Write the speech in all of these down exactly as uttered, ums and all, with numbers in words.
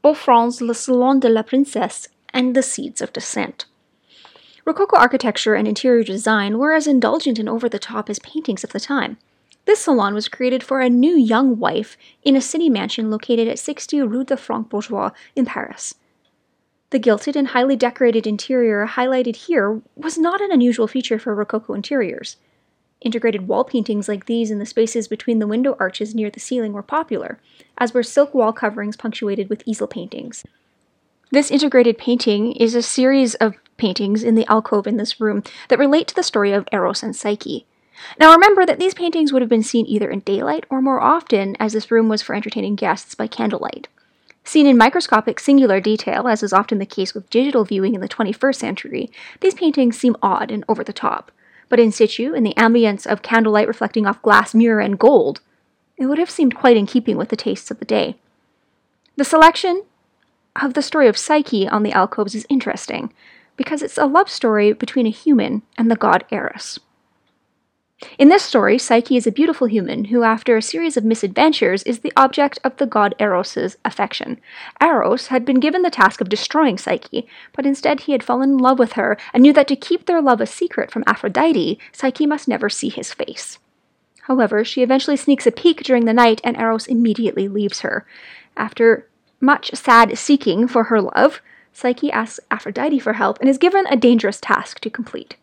Beau France, Le Salon de la Princesse, and The Seeds of Dissent. Rococo architecture and interior design were as indulgent and over-the-top as paintings of the time. This salon was created for a new young wife in a city mansion located at sixty Rue de Franc-Bourgeois in Paris. The gilded and highly decorated interior highlighted here was not an unusual feature for Rococo interiors. Integrated wall paintings like these in the spaces between the window arches near the ceiling were popular, as were silk wall coverings punctuated with easel paintings. This integrated painting is a series of paintings in the alcove in this room that relate to the story of Eros and Psyche. Now remember that these paintings would have been seen either in daylight or more often, as this room was for entertaining guests, by candlelight. Seen in microscopic singular detail, as is often the case with digital viewing in the twenty-first century, these paintings seem odd and over the top. But in situ, in the ambience of candlelight reflecting off glass mirror and gold, it would have seemed quite in keeping with the tastes of the day. The selection of the story of Psyche on the alcoves is interesting, because it's a love story between a human and the god Eros. In this story, Psyche is a beautiful human who, after a series of misadventures, is the object of the god Eros' affection. Eros had been given the task of destroying Psyche, but instead he had fallen in love with her and knew that to keep their love a secret from Aphrodite, Psyche must never see his face. However, she eventually sneaks a peek during the night and Eros immediately leaves her. After much sad seeking for her love, Psyche asks Aphrodite for help and is given a dangerous task to complete.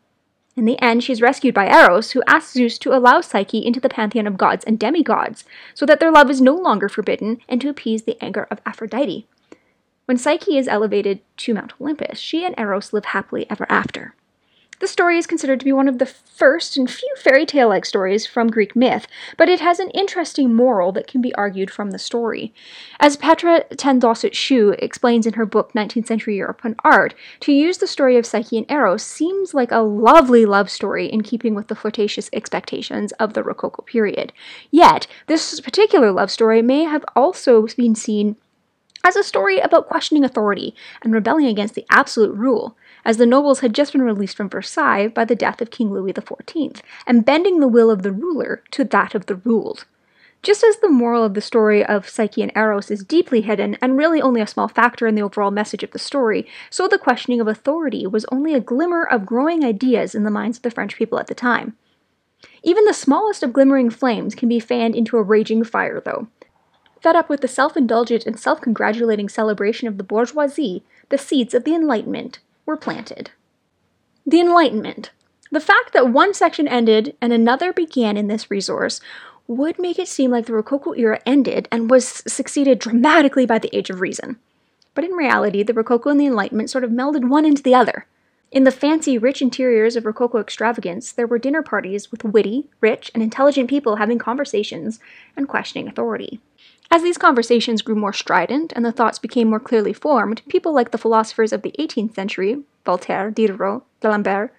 In the end, she is rescued by Eros, who asks Zeus to allow Psyche into the pantheon of gods and demigods, so that their love is no longer forbidden and to appease the anger of Aphrodite. When Psyche is elevated to Mount Olympus, she and Eros live happily ever after. This story is considered to be one of the first and few fairy tale-like stories from Greek myth, but it has an interesting moral that can be argued from the story. As Petra ten Dossat-Schuh explains in her book nineteenth century European Art, to use the story of Psyche and Eros seems like a lovely love story in keeping with the flirtatious expectations of the Rococo period. Yet, this particular love story may have also been seen as a story about questioning authority and rebelling against the absolute rule, as the nobles had just been released from Versailles by the death of King Louis the fourteenth, and bending the will of the ruler to that of the ruled. Just as the moral of the story of Psyche and Eros is deeply hidden and really only a small factor in the overall message of the story, so the questioning of authority was only a glimmer of growing ideas in the minds of the French people at the time. Even the smallest of glimmering flames can be fanned into a raging fire, though. Fed up with the self-indulgent and self-congratulating celebration of the bourgeoisie, the seeds of the Enlightenment were planted. The Enlightenment. The fact that one section ended and another began in this resource would make it seem like the Rococo era ended and was succeeded dramatically by the Age of Reason. But in reality, the Rococo and the Enlightenment sort of melded one into the other. In the fancy, rich interiors of Rococo extravagance, there were dinner parties with witty, rich, and intelligent people having conversations and questioning authority. As these conversations grew more strident and the thoughts became more clearly formed, people like the philosophers of the eighteenth century, Voltaire, Diderot, D'Alembert,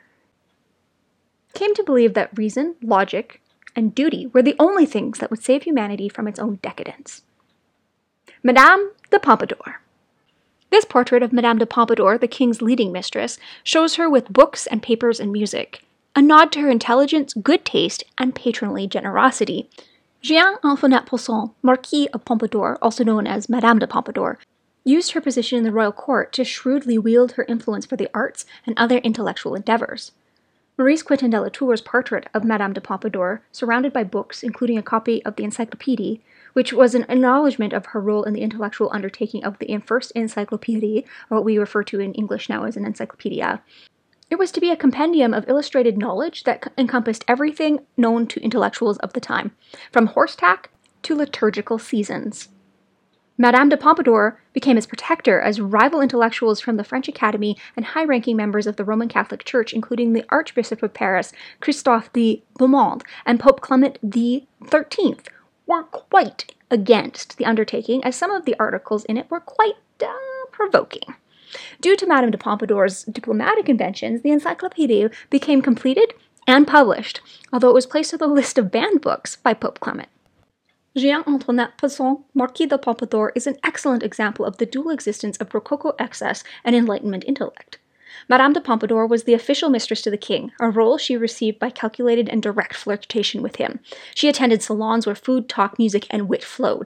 came to believe that reason, logic, and duty were the only things that would save humanity from its own decadence. Madame de Pompadour. This portrait of Madame de Pompadour, the king's leading mistress, shows her with books and papers and music, a nod to her intelligence, good taste, and patronly generosity. Jeanne Antoinette-Poussin, Marquis of Pompadour, also known as Madame de Pompadour, used her position in the royal court to shrewdly wield her influence for the arts and other intellectual endeavors. Maurice Quentin de la Tour's portrait of Madame de Pompadour, surrounded by books, including a copy of the Encyclopédie, which was an acknowledgement of her role in the intellectual undertaking of the first encyclopédie, or what we refer to in English now as an encyclopedia. It was to be a compendium of illustrated knowledge that encompassed everything known to intellectuals of the time, from horsetack to liturgical seasons. Madame de Pompadour became its protector as rival intellectuals from the French Academy and high-ranking members of the Roman Catholic Church, including the Archbishop of Paris, Christophe de Beaumont, and Pope Clement the thirteenth, were quite against the undertaking, as some of the articles in it were quite uh, provoking. Due to Madame de Pompadour's diplomatic inventions, the Encyclopédie became completed and published, although it was placed on the list of banned books by Pope Clement. Jeanne Antoinette-Poussin, Marquis de Pompadour, is an excellent example of the dual existence of Rococo excess and Enlightenment intellect. Madame de Pompadour was the official mistress to the king, a role she received by calculated and direct flirtation with him. She attended salons where food, talk, music, and wit flowed.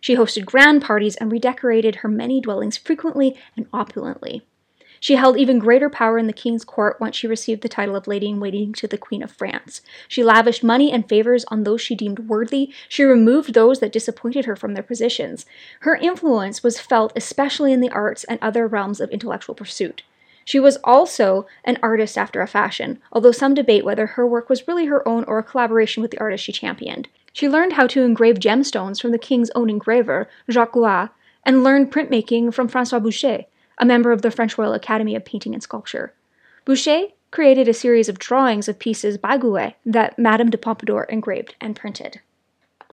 She hosted grand parties and redecorated her many dwellings frequently and opulently. She held even greater power in the king's court once she received the title of Lady-in-Waiting to the Queen of France. She lavished money and favors on those she deemed worthy. She removed those that disappointed her from their positions. Her influence was felt especially in the arts and other realms of intellectual pursuit. She was also an artist after a fashion, although some debate whether her work was really her own or a collaboration with the artist she championed. She learned how to engrave gemstones from the king's own engraver, Jacques Gouat, and learned printmaking from François Boucher, a member of the French Royal Academy of Painting and Sculpture. Boucher created a series of drawings of pieces by Gouet that Madame de Pompadour engraved and printed.